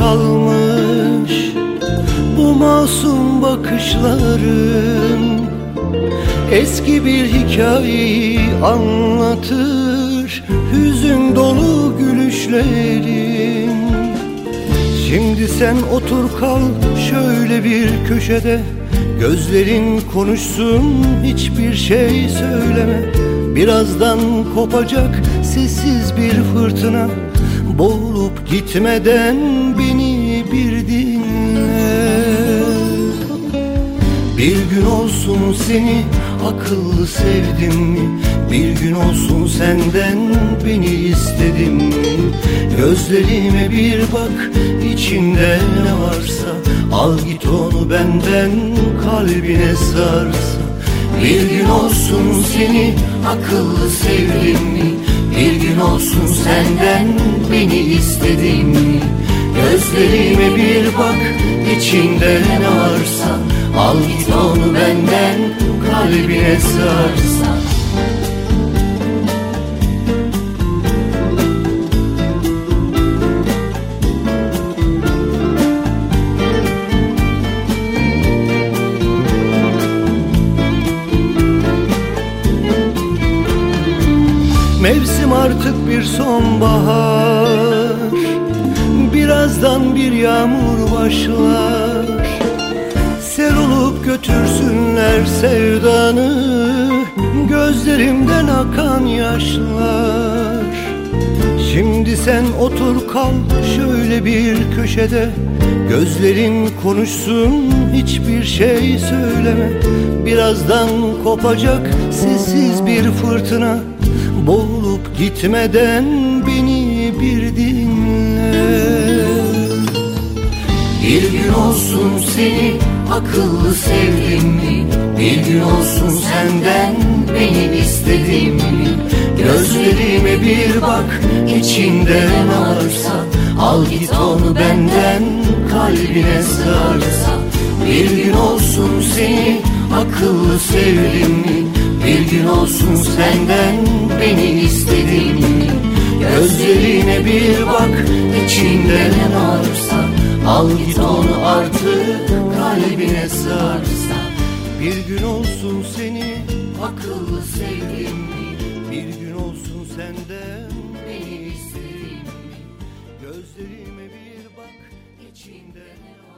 kalmış bu masum bakışların. Eski bir hikayeyi anlatır hüzün dolu gülüşlerin. Şimdi sen otur kal şöyle bir köşede, gözlerin konuşsun hiçbir şey söyleme. Birazdan kopacak sessiz bir fırtına, boğulup gitmeden beni bir dinle. Bir gün olsun seni akıllı sevdim mi? Bir gün olsun senden beni istedim mi? Gözlerime bir bak, içinde ne varsa al git onu benden, kalbine sarsa. Bir gün olsun seni akıllı sevdim mi? Bir gün olsun senden beni istedim mi? Gözlerime bir bak, içinde ne varsa al git onu benden, kalbine sarsa. Mevsim artık bir sonbahar, birazdan bir yağmur başlar. Sel olup götürsünler sevdanı, gözlerimden akan yaşlar. Şimdi sen otur kal şöyle bir köşede, gözlerin konuşsun hiçbir şey söyleme. Birazdan kopacak sessiz bir fırtına, boğulup gitmeden beni bir dinle. Bir gün olsun seni akıllı sevdim mi? Bir gün olsun senden beni istedim mi? Gözlerime bir bak, içinde ne varsa al git onu benden, kalbine sarsa. Bir gün olsun seni akıllı sevdim mi? Bir gün olsun senden beni istedim mi? Gözlerine bir bak, içinde ne varsa al git onu artık, kalbine sarsa. Bir gün olsun seni akıllı sevdim mi? Bir gün olsun senden beni istedim mi? Gözlerime bir bak, içinde ne varsa